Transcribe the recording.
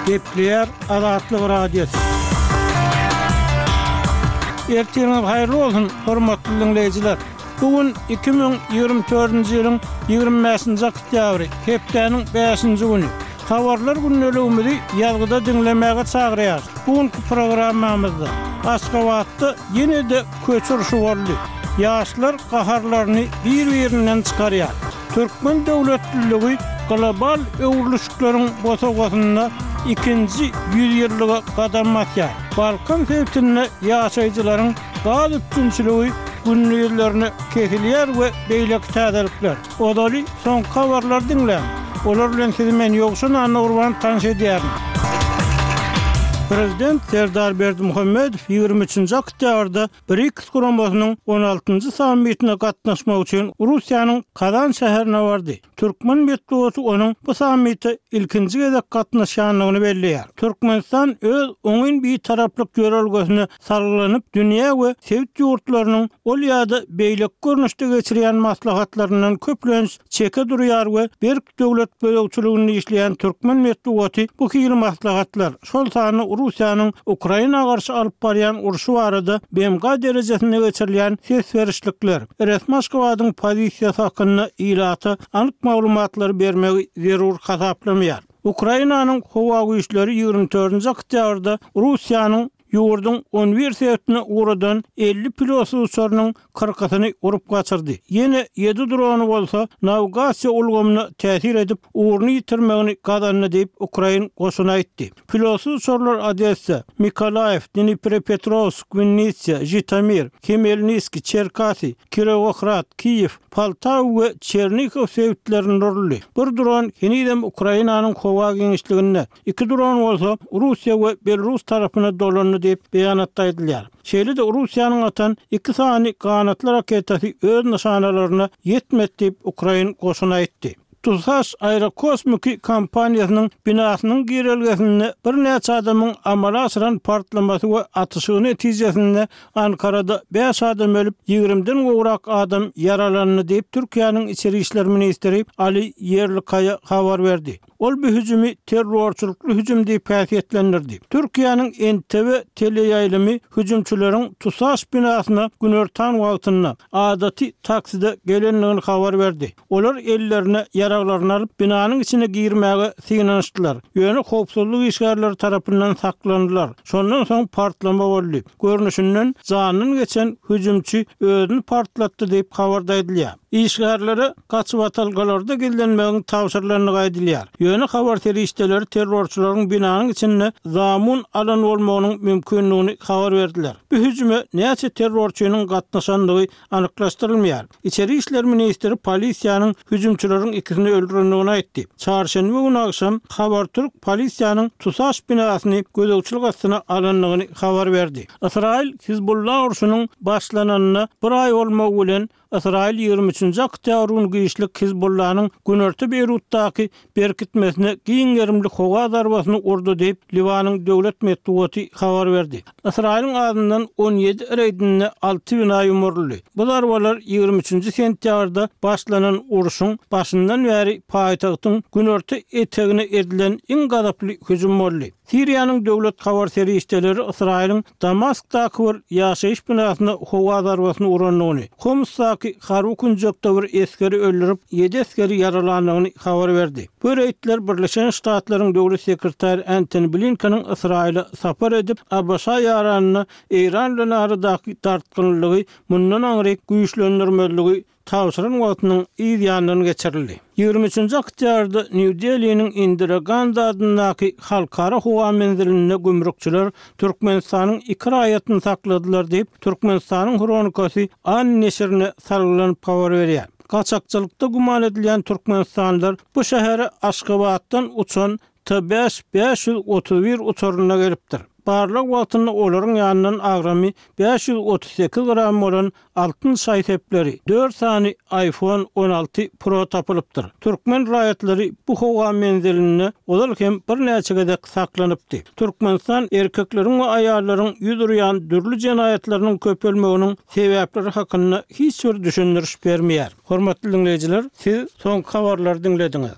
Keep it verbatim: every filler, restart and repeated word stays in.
Gepler Azatlyk Radiosu. Ertiňiz haýyrly bolsun, hormatly dinleýijiler. Bugün iki bin ýygrimi dördünji ýylyň ýygrimi beşinji oktýabry, hepdeniň beşinji güni. Habarlar günneligimizi ýazgyda dinlemäge çagyrýar. Bugünkü programmamyzda Aşgabatda ýene-de köçürüşi boldy. Ýaşlar gaharlaryny bir-birinden çykarýar. Türkmen döwletliligi global öwrülüşiklaryň bosagyna ikinji ýüzýyllyga gadam atýar. Balkan sebitinde ýaşaýjylaryň gaz üçinçiligi günlüklerini kesilýär we beýlek täzelikler. Odaly son habarlar dinleýän. Olar bilen sizi men ýokşun anurwan tanış edýärim. Prezident Serdar Berdimuhammedow ýygrimi üçinji oktýabrda BRICS guramasynyň on altynjy sammitine gatnaşmak üçin Russiýanyň Kazan şäherine bardy. Türkmen medeniýeti onuň bu sammitde ilkinji gezek gatnaşanlygyny belleýär. Türkmenistan öz oňyn bir taraplyk ýörelgesine sarylanyp dünýä we sevit ýurtlarynyň ol ýa-da beýlek görnüşde geçirýän maslahatlaryndan köplenç çeke durýar we bir döwlet bölekçiligini işleýän Türkmen medeniýeti bu hili maslahatlar şol sany Russiýanyň Ukraina garşy alyp barýan urşy barada B M G derejesinde geçirilýän ses berişlikler, resmi Aşgabatyň pozisiýasy hakynda ýylaty anyk maglumatlar bermegi zerur hasaplanýar. Ukrainanyň howa güýçleri ýygrimi dördünji oktýabrda Russiýanyň ýurdun on bir sebäpine uğradan elli pilotsy uçarynyň kırkyny urup gaçyrdy. Ýene ýedi drony bolsa nawigasiýa ulgamyna täsir edip uğurny ýitirmegini gadanly diýip Ukraina goşuny aýtdy. Pilotsy uçarlar Odessa, Mikolaev, Dnipropetrovsk, Vinnytsia, Zhytomyr, Khmelnytski, Cherkasy, Kirovohrad, Kiýew, Poltawa we Chernigov sebitlerinin rolly. Bir dron henidem Ukrainanyň howa geňişliginde, iki dron bolsa Russiýa we Belarus tarapyna dolandy diýip beýanatda edilýär. Şeýle de Russiýanyň atan iki sany kanatly raketasy öz nişanalaryna ýetmedi diýip Ukraina goşuny aýtdy. Tusaş Aerokosmiki kompaniýasynyň binasynyň girelgesinde bir näçe adamyň amala aşyran partlamasy we atyşyny netijesinde Ankarada beş adam ölüp ýygrimiden gowrak adam yaralandy diýip Türkiýanyň içeri işler ministri Ali Yerlikaya habar berdi. Ol bu hüjümi terrorçulukly hüjüm diýip päsiyetlendirdi. Türkiýanyň N T V teleýaýlymy hüjümçüleriň Tusaş binasyna günörtan wagtyna adaty takside gelenligini habar berdi. Olar ellerine yaraglaryny alyp binanyň içine girmäge sygnanyşdylar. Ýöne howpsuzlyk işgärleri tarapyndan saklandylar. Şondan soň partlama boldy. Görnüşinden janyny geçen hüjümçi özüni partlatdy diýip habarda edilýär. İşgärlere gaçyp atalgalarda gellenmegiň tawsirlerini gaýdylýar. Ýöne habar terişdeleri terrorçularyň binanyň içinde zamun alan bolmagynyň mümkinligini habar berdiler. Bu hüjüme näçe terrorçynyň gatnaşandygy anyklaşdyrylmýar. İçeri işler ministri polisiýanyň hüjümçüleriň ikisini öldürendigini aýtdy. Çarşamba günü akşam Habartürk polisiýanyň Tusaş binasyny gözegçilik astyna alanlygyny habar berdi. Israil Hizbullah urşunyň başlananyna bir ay bolmagy bilen Israil ýygrimi üçinji oktýabryň güýçlik Hizbullahnyň günörtü Beýrutdaky berkitmesine giň gerimli howa darbasyny urdy diýip Libanyň döwlet medeniýeti habar berdi. Israilň adyndan on ýedi reýdine alty bina ýumurly. Bu darbalar ýygrimi üçinji sentýabrda başlanan urşuň başyndan bäri paýtagtyň günörtü etegine edilen iň gadaply hüjüm boldy. Siriýanyň döwlet habar serişdeleri Israilň Damaskdaky bir ýaşaýyş binasyna howa darbasyny uranlygyny, Homsdaky harby kunjakda bir eskeri öldürüp ýedi eskeri yaralandygyny habar berdi. Bu reýtler Birleşen Ştatlaryň döwlet sekretary Antony Blinkenin Israila sapar edip Abbasa ýaranyny Eýran bilen aradaky tartgynlygy mundan aňryk güýçlendirmeligi tawsyran wagtynyň ýanlygyny geçirildi. ýygrimi üçinji oktýabrda New Delhi'niň Indira Gandhi adynaky halkara howa menziline gümrükçüler Türkmenistanyň iki raýatyny sakladylar diýip Türkmenistanyň Hronikasy an neşrine sarylanyp habar berýär. Gaçakçylykda guman edilýän türkmenistanlylar bu şähere Aşgabatdan uçan T beş beş yüz otuz bir uçaryna gelipdir. Barlyk wagtynda olaryň ýanyndan agramy beş yüz otuz sekiz gram bolan altyn şaýtepleri, dört sany iPhone on alty Pro tapylypdyr. Türkmen raýatlary bu howa menziline olar hem bir näçe gezek saklanypdy. Türkmenistan erkekleriň we aýallaryň ýüzürýän dürli jenaýatlarynyň köpelmeginiň sebäpleri hakynda hiç bir düşündiriş bermeýär. Hormatly dinleýijiler, siz soň habarlary dinlediňiz.